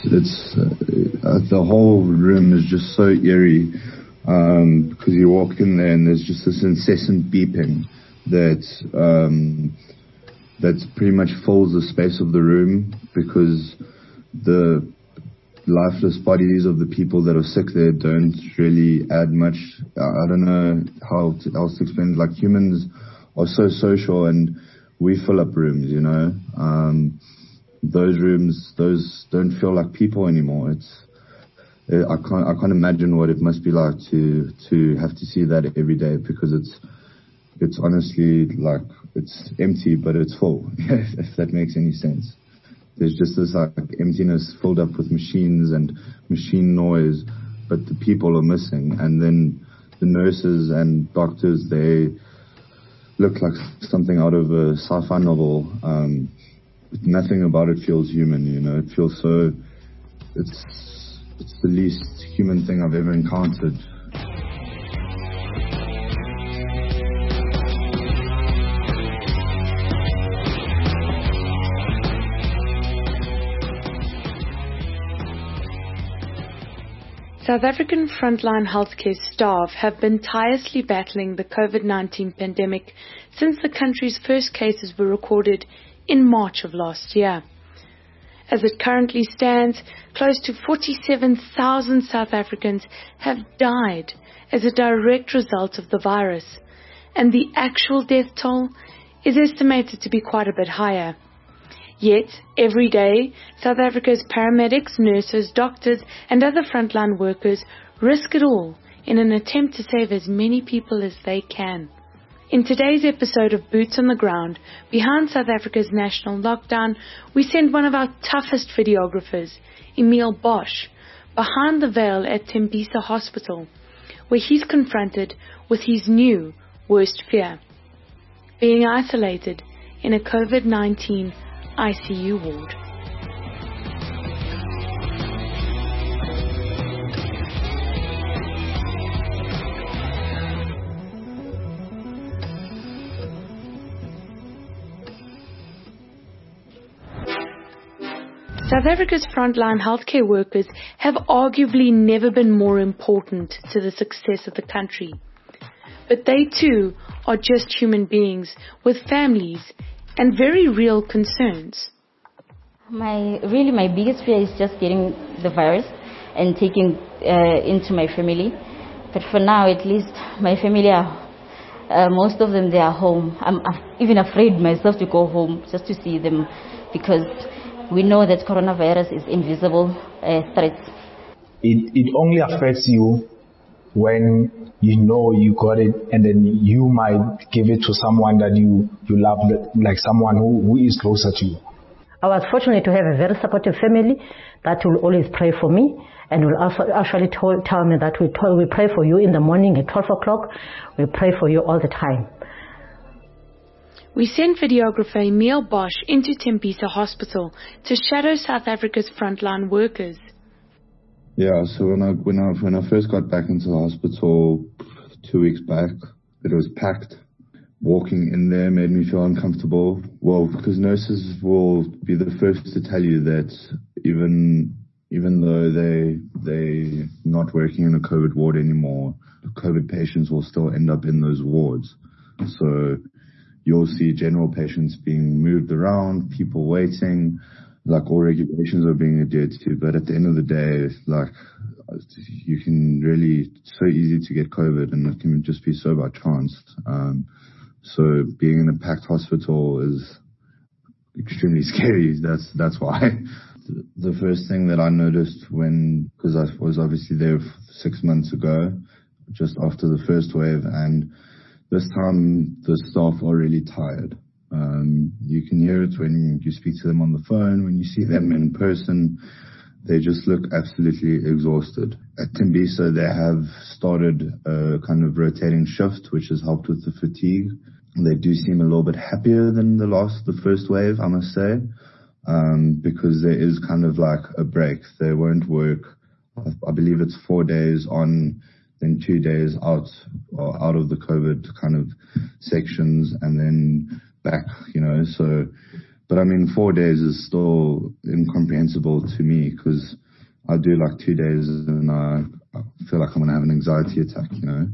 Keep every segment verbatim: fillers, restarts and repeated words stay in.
it's uh, the whole room is just so eerie um, because you walk in there and there's just this incessant beeping that um, that pretty much fills the space of the room, because the lifeless bodies of the people that are sick there don't really add much. I don't know how to, else to explain it. Like, humans are so social and we fill up rooms, you know. Um, those rooms, those don't feel like people anymore. It's I can't I can't imagine what it must be like to to have to see that every day, because it's it's honestly like it's empty but it's full. If that makes any sense. There's just this like emptiness filled up with machines and machine noise, but the people are missing. And then the nurses and doctors, they look like something out of a sci-fi novel. Um, nothing about it feels human, you know. It feels so, it's, it's the least human thing I've ever encountered. South African frontline healthcare staff have been tirelessly battling the COVID nineteen pandemic since the country's first cases were recorded in March of last year. As it currently stands, close to forty-seven thousand South Africans have died as a direct result of the virus, and the actual death toll is estimated to be quite a bit higher. Yet, every day, South Africa's paramedics, nurses, doctors and other frontline workers risk it all in an attempt to save as many people as they can. In today's episode of Boots on the Ground, behind South Africa's national lockdown, we send one of our toughest videographers, Emile Bosch, behind the veil at Tembisa Hospital, where he's confronted with his new worst fear: being isolated in a COVID nineteen I C U ward. South Africa's frontline healthcare workers have arguably never been more important to the success of the country. But they too are just human beings with families and very real concerns. My really my biggest fear is just getting the virus and taking uh, into my family. But for now, at least, my family are uh, most of them they are home. I'm af- even afraid myself to go home just to see them, because we know that coronavirus is invisible uh, threat. It it only affects you when you know you got it, and then you might give it to someone that you, you love, like someone who, who is closer to you. I was fortunate to have a very supportive family that will always pray for me, and will also actually tell, tell me that we, tell, we pray for you in the morning at twelve o'clock. We pray for you all the time. We sent videographer Emile Bosch into Tembisa Hospital to shadow South Africa's frontline workers. Yeah, so when I when I when I first got back into the hospital two weeks back, it was packed. Walking in there made me feel uncomfortable. Well, because nurses will be the first to tell you that even even though they they not working in a COVID ward anymore, COVID patients will still end up in those wards. So you'll see general patients being moved around, people waiting. Like, all regulations are being adhered to, but at the end of the day, like, you can really, it's so easy to get COVID, and it can just be so by chance. Um, so being in a packed hospital is extremely scary. That's, that's why. The first thing that I noticed when, because I was obviously there six months ago, just after the first wave, and this time the staff are really tired. Um, you can hear it when you speak to them on the phone, when you see them in person. They just look absolutely exhausted. At Tembisa, they have started a kind of rotating shift, which has helped with the fatigue. They do seem a little bit happier than the last, the first wave, I must say, um, because there is kind of like a break. They won't work, I believe it's four days on, then two days out, or out of the COVID kind of sections, and then back, you know. So But I mean, four days is still incomprehensible to me because I do like two days and I, I feel like I'm going to have an anxiety attack, you know.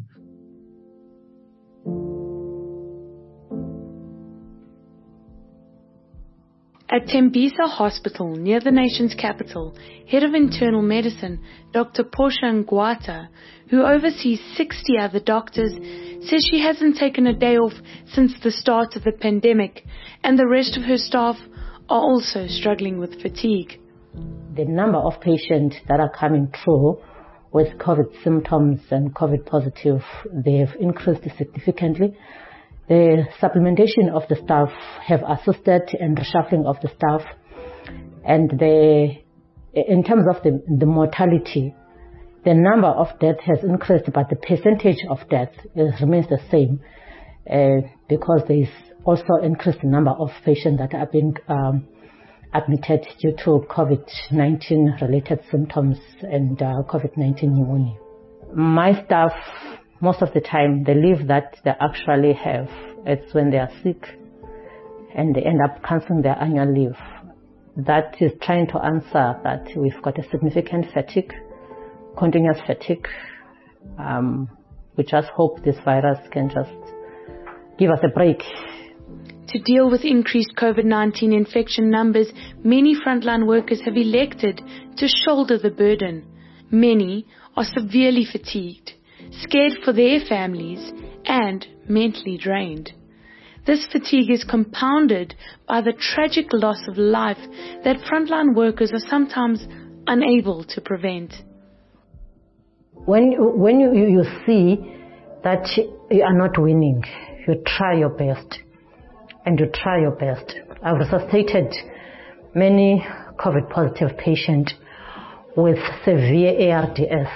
At Tembisa Hospital, near the nation's capital, head of internal medicine, Doctor Portia Ngwata, who oversees sixty other doctors, says she hasn't taken a day off since the start of the pandemic, and the rest of her staff are also struggling with fatigue. The number of patients that are coming through with COVID symptoms and COVID positive, they've increased significantly. The supplementation of the staff have assisted in reshuffling of the staff, and the, in terms of the, the mortality, the number of deaths has increased, but the percentage of death is, remains the same uh, because there is also increased number of patients that are being um, admitted due to COVID nineteen related symptoms and uh, COVID nineteen pneumonia. My staff, most of the time, the leave that they actually have, it's when they are sick and they end up cancelling their annual leave. That is trying to answer that we've got a significant fatigue, continuous fatigue. Um, we just hope this virus can just give us a break. To deal with increased COVID nineteen infection numbers, many frontline workers have elected to shoulder the burden. Many are severely fatigued, scared for their families, and mentally drained. This fatigue is compounded by the tragic loss of life that frontline workers are sometimes unable to prevent. When you, when you, you see that you are not winning, you try your best, and you try your best. I've resuscitated many COVID positive patients with severe A R D S.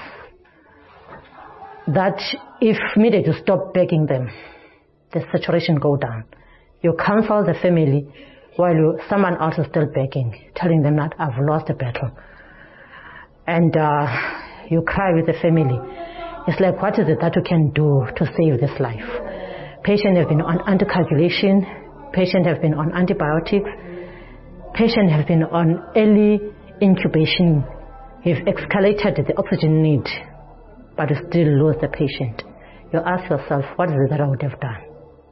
That if needed to stop begging them, the saturation go down. You counsel the family while you, someone else is still begging, telling them that I've lost the battle. And uh, you cry with the family. It's like, what is it that you can do to save this life? Patients have been on anticoagulation, patients have been on antibiotics, patients have been on early incubation. You've escalated the oxygen need, but you still lose the patient. You ask yourself, what is it that I would have done?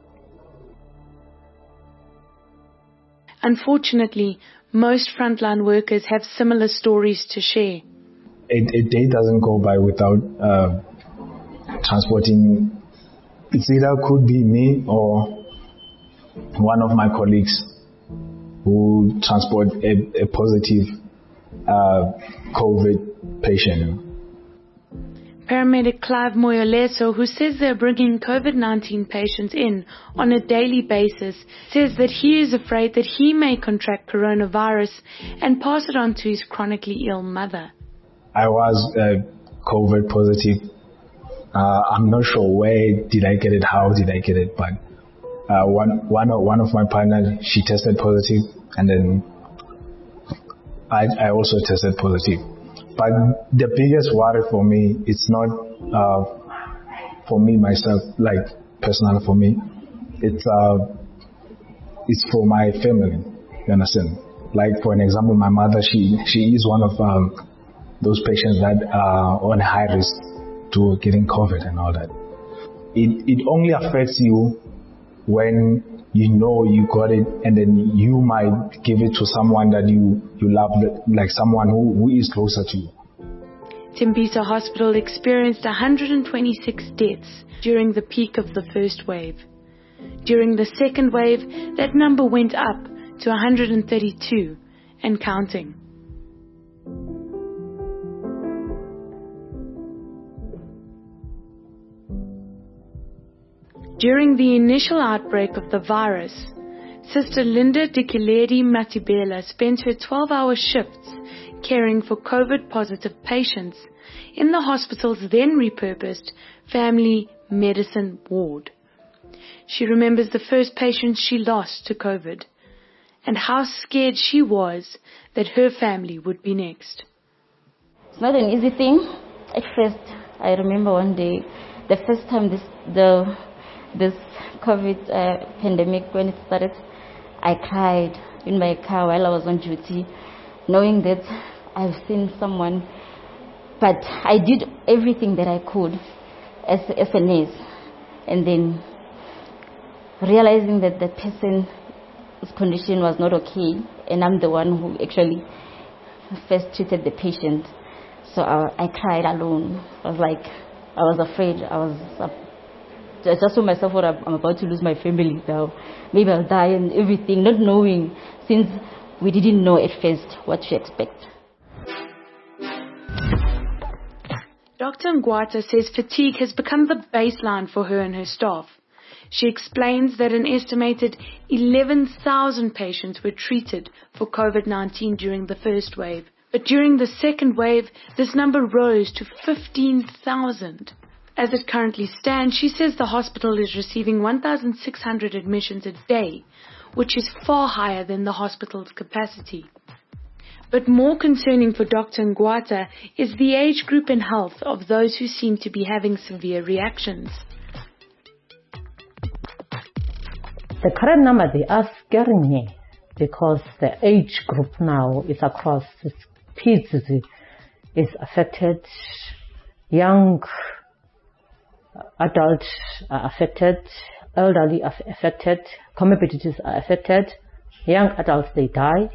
Unfortunately, most frontline workers have similar stories to share. A, a day doesn't go by without uh, transporting. It's either could be me or one of my colleagues who transport a, a positive uh, COVID patient. Paramedic Clive Moyoleso, who says they're bringing COVID nineteen patients in on a daily basis, says that he is afraid that he may contract coronavirus and pass it on to his chronically ill mother. I was uh, COVID positive. Uh, I'm not sure where did I get it, how did I get it, but uh, one, one, of, one of my partners, she tested positive, and then I, I also tested positive. But the biggest worry for me, it's not uh, for me myself, like personal for me. It's uh, it's for my family. You understand? Like for an example, my mother, she she is one of um, those patients that are on high risk to getting COVID and all that. It it only affects you when you know you got it, and then you might give it to someone that you, you love, like someone who, who is closer to you. Tembisa Hospital experienced one hundred twenty-six deaths during the peak of the first wave. During the second wave, that number went up to one hundred thirty-two and counting. During the initial outbreak of the virus, Sister Linda Dikiledi Matibela spent her twelve-hour shifts caring for COVID-positive patients in the hospital's then repurposed family medicine ward. She remembers the first patient she lost to COVID and how scared she was that her family would be next. It's not an easy thing. At first, I remember one day, the first time this the this COVID uh, pandemic, when it started, I cried. in my car while I was on duty, knowing that I've seen someone. But I did everything that I could as, as a nurse. And then realizing that the person's condition was not okay, and I'm the one who actually first treated the patient. So I, I cried alone. I was like, I was afraid. I was, I just told myself, what I'm about to lose my family now. Maybe I'll die and everything, not knowing, since we didn't know at first what to expect. Doctor Ngwata says fatigue has become the baseline for her and her staff. She explains that an estimated eleven thousand patients were treated for COVID nineteen during the first wave. But during the second wave, this number rose to fifteen thousand. As it currently stands, she says the hospital is receiving one thousand six hundred admissions a day, which is far higher than the hospital's capacity. But more concerning for Doctor Ngwata is the age group and health of those who seem to be having severe reactions. The current number, they are scaring me because the age group now is across. Kids is affected, young adults are affected, elderly are affected, comorbidities are affected, young adults, they die.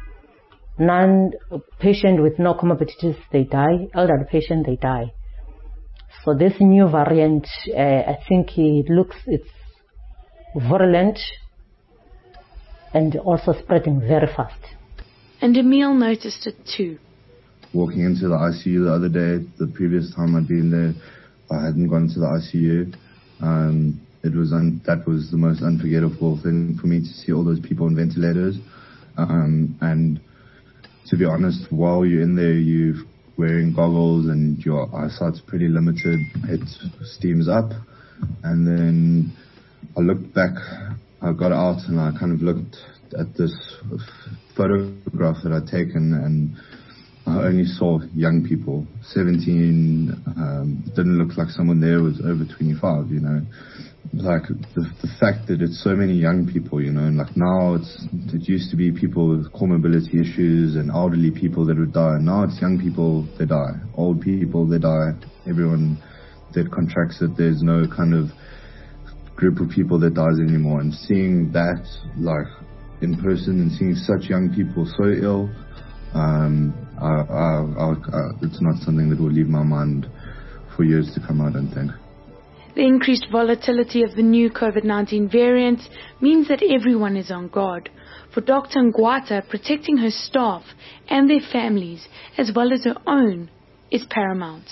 Non-patient with no comorbidities, they die. Elderly patient, they die. So this new variant, uh, I think it looks, it's virulent and also spreading very fast. And Emil noticed it too. Walking into the I C U the other day, the previous time I'd been there, I hadn't gone to the I C U. Um, it was un- that was the most unforgettable thing for me, to see all those people on ventilators. Um, and to be honest, while you're in there, you're wearing goggles and your eyesight's pretty limited. It steams up. And then I looked back, I got out and I kind of looked at this photograph that I'd taken, and I only saw young people. seventeen, um, didn't look like someone there was over twenty-five, you know. Like the, the fact that it's so many young people, you know, and like now it's, it used to be people with comorbidity issues and elderly people that would die. Now it's young people that die, old people that die, everyone that contracts it. There's no kind of group of people that dies anymore. And seeing that, like, in person and seeing such young people so ill, um, I, I, I, I, it's not something that will leave my mind for years to come, I don't think. The increased volatility of the new COVID nineteen variant means that everyone is on guard. For Doctor Ngwata, protecting her staff and their families, as well as her own, is paramount.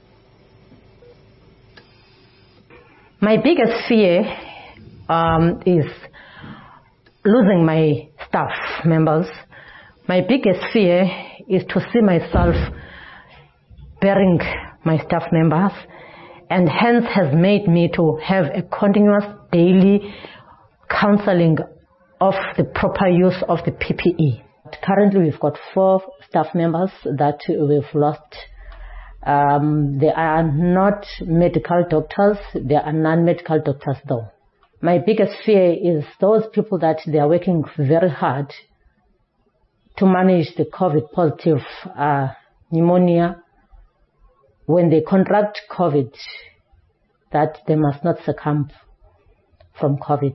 My biggest fear um, is losing my staff members. My biggest fear is to see myself burying my staff members, and hence has made me to have a continuous daily counseling of the proper use of the P P E. Currently we've got four staff members that we've lost. Um, they are not medical doctors, they are non-medical doctors though. My biggest fear is those people that they are working very hard to manage the COVID positive uh, pneumonia. When they contract COVID, that they must not succumb from COVID.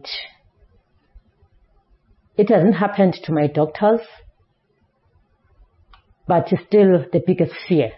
It hasn't happened to my doctors, but it's still the biggest fear.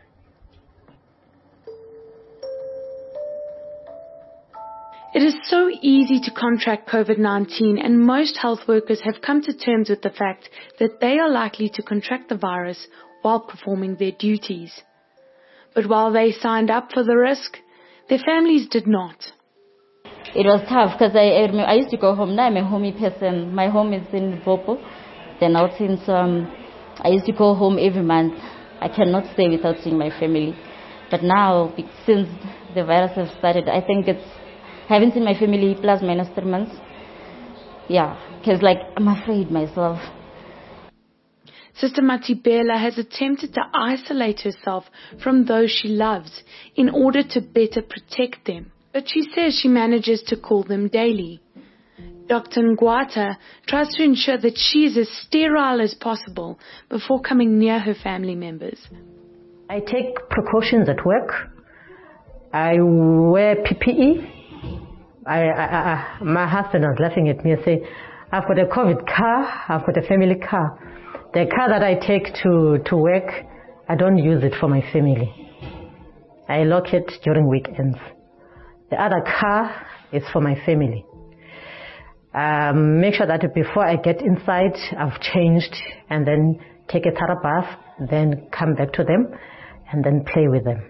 It is so easy to contract COVID nineteen, and most health workers have come to terms with the fact that they are likely to contract the virus while performing their duties. But while they signed up for the risk, their families did not. It was tough because I, I used to go home. Now I'm a homey person. My home is in Vopo, then out since um, I used to go home every month. I cannot stay without seeing my family. But now, since the virus has started, I think it's, I haven't seen my family plus minus three months. Yeah, because like I'm afraid myself. Sister Matibela has attempted to isolate herself from those she loves in order to better protect them. But she says she manages to call them daily. Doctor Ngwata tries to ensure that she is as sterile as possible before coming near her family members. I take precautions at work. I wear P P E. I, I, I, my husband was laughing at me and saying, I've got a COVID car, I've got a family car. The car that I take to, to work, I don't use it for my family. I lock it during weekends. The other car is for my family. Um, make sure that before I get inside, I've changed and then take a thorough bath, then come back to them and then play with them.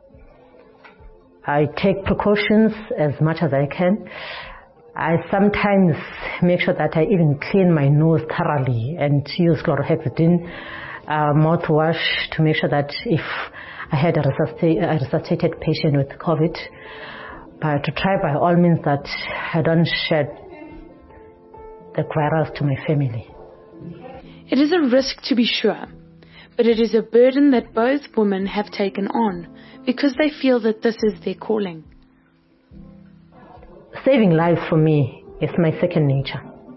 I take precautions as much as I can. I sometimes make sure that I even clean my nose thoroughly and use chlorhexidine uh, mouthwash to make sure that if I had a, resuscit- a resuscitated patient with COVID, but to try by all means that I don't shed the virus to my family. It is a risk to be sure, but it is a burden that both women have taken on because they feel that this is their calling. Saving lives for me is my second nature.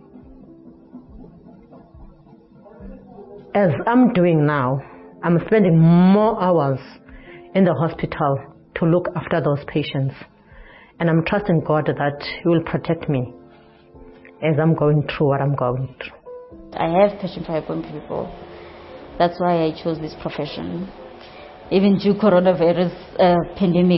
As I'm doing now, I'm spending more hours in the hospital to look after those patients. And I'm trusting God that He will protect me as I'm going through what I'm going through. I have passion for helping people. That's why I chose this profession. Even due coronavirus uh, pandemic,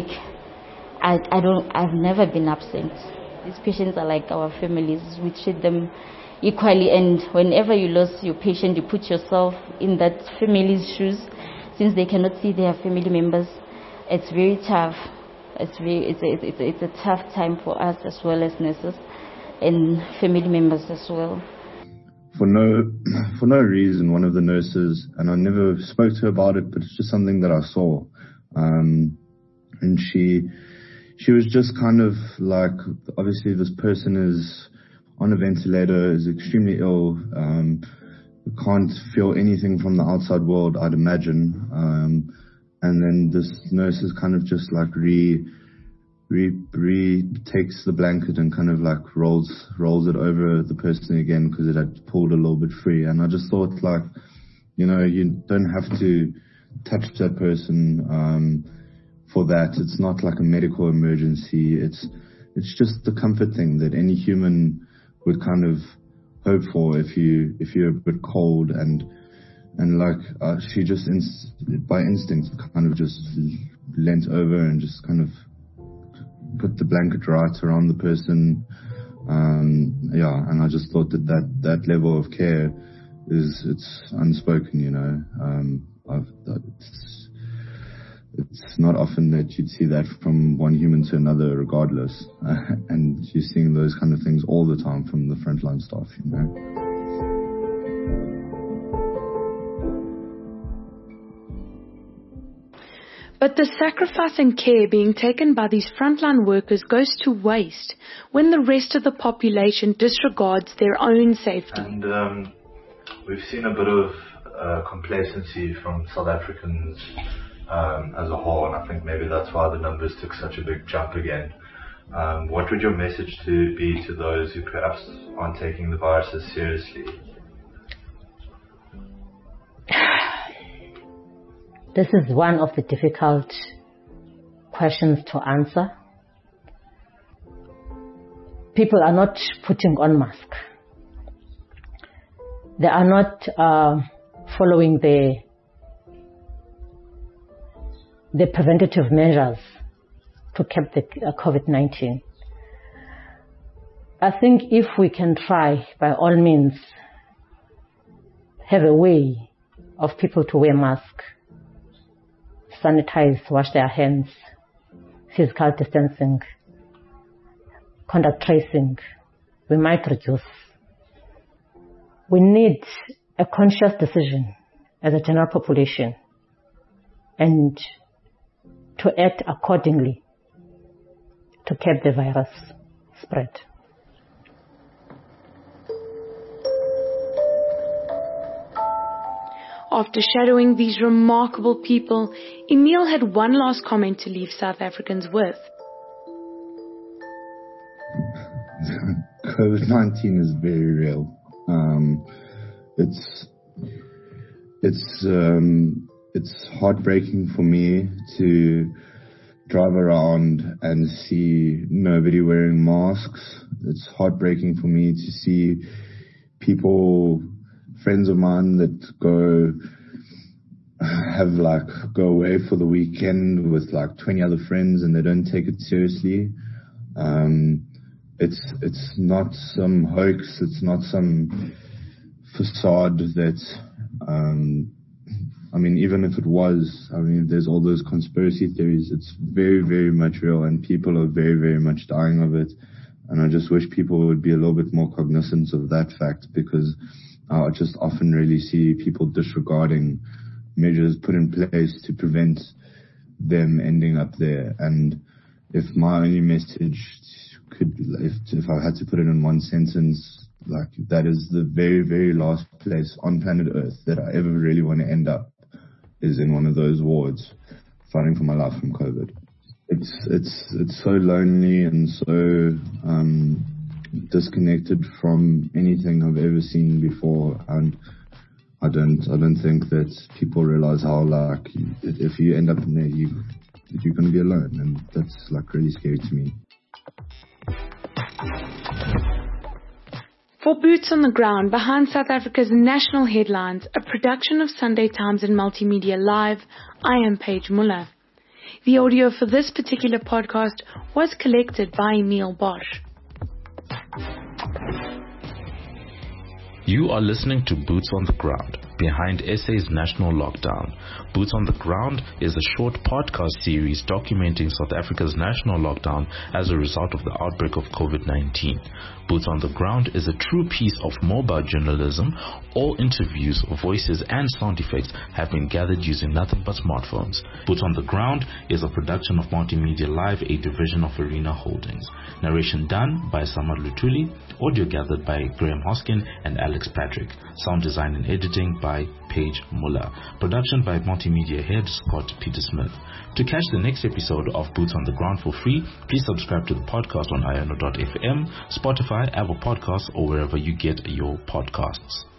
I, I don't, I've never been absent. These patients are like our families. We treat them equally, and whenever you lose your patient, you put yourself in that family's shoes. Since they cannot see their family members, it's very tough. It's very, it's a, it's a, it's a tough time for us as well as nurses and family members as well. For no, for no reason, one of the nurses, and I never spoke to her about it, but it's just something that I saw. Um, and she, she was just kind of like, obviously this person is on a ventilator, is extremely ill, um, can't feel anything from the outside world, I'd imagine. Um, and then this nurse is kind of just like re, re, re takes the blanket and kind of like rolls, rolls it over the person again because it had pulled a little bit free. And I just thought, like, you know, you don't have to touch that person, um, for that. It's not like a medical emergency. It's, it's just the comfort thing that any human would kind of hope for if you, if you're a bit cold. And, and like, uh, she just, inst- by instinct, kind of just leant over and just kind of put the blanket right around the person. Um, yeah, and I just thought that that, that level of care is, it's unspoken, you know. Um, I've, it's, it's not often that you'd see that from one human to another regardless. Uh, and you're seeing those kind of things all the time from the frontline staff, you know. But the sacrifice and care being taken by these frontline workers goes to waste when the rest of the population disregards their own safety. And um, we've seen a bit of uh, complacency from South Africans um, as a whole, and I think maybe that's why the numbers took such a big jump again. Um, what would your message to be to those who perhaps aren't taking the virus as seriously? This is one of the difficult questions to answer. People are not putting on masks. They are not uh, following the the preventative measures to keep the uh, COVID nineteen. I think if we can try, by all means, have a way of people to wear masks, sanitize, wash their hands, physical distancing, contact tracing, we might reduce. We need a conscious decision as a general population and to act accordingly to keep the virus spread. After shadowing these remarkable people, Emile had one last comment to leave South Africans with. COVID nineteen is very real. Um, it's it's um, it's heartbreaking for me to drive around and see nobody wearing masks. It's heartbreaking for me to see people, friends of mine that go have like go away for the weekend with like twenty other friends and they don't take it seriously. Um, it's it's not some hoax. It's not some facade that. Um, I mean, even if it was, I mean, there's all those conspiracy theories. It's very, very much real, and people are very, very much dying of it. And I just wish people would be a little bit more cognizant of that fact, because I just often really see people disregarding measures put in place to prevent them ending up there. And if my only message could, if, if I had to put it in one sentence, like that is the very, very last place on planet Earth that I ever really want to end up, is in one of those wards fighting for my life from COVID. It's it's it's so lonely and so um, disconnected from anything I've ever seen before, and I don't I don't think that people realize how, like, if you end up in there, you you're going to be alone, and that's like really scary to me. For Boots on the Ground, behind South Africa's national headlines, a production of Sunday Times and Multimedia Live, I am Paige Muller. The audio for this particular podcast was collected by Emil Bosch. You are listening to Boots on the Ground, behind S A's national lockdown. Boots on the Ground is a short podcast series documenting South Africa's national lockdown as a result of the outbreak of COVID nineteen. Boots on the Ground is a true piece of mobile journalism. All interviews, voices, and sound effects have been gathered using nothing but smartphones. Boots on the Ground is a production of Multimedia Live, a division of Arena Holdings. Narration done by Samad Lutuli, audio gathered by Graham Hoskin and Alex Patrick. Sound design and editing by Paige Muller. Production by Multimedia Head Scott Peter Smith. To catch the next episode of Boots on the Ground for free, please subscribe to the podcast on iono dot f m, Spotify, Apple Podcasts, or wherever you get your podcasts.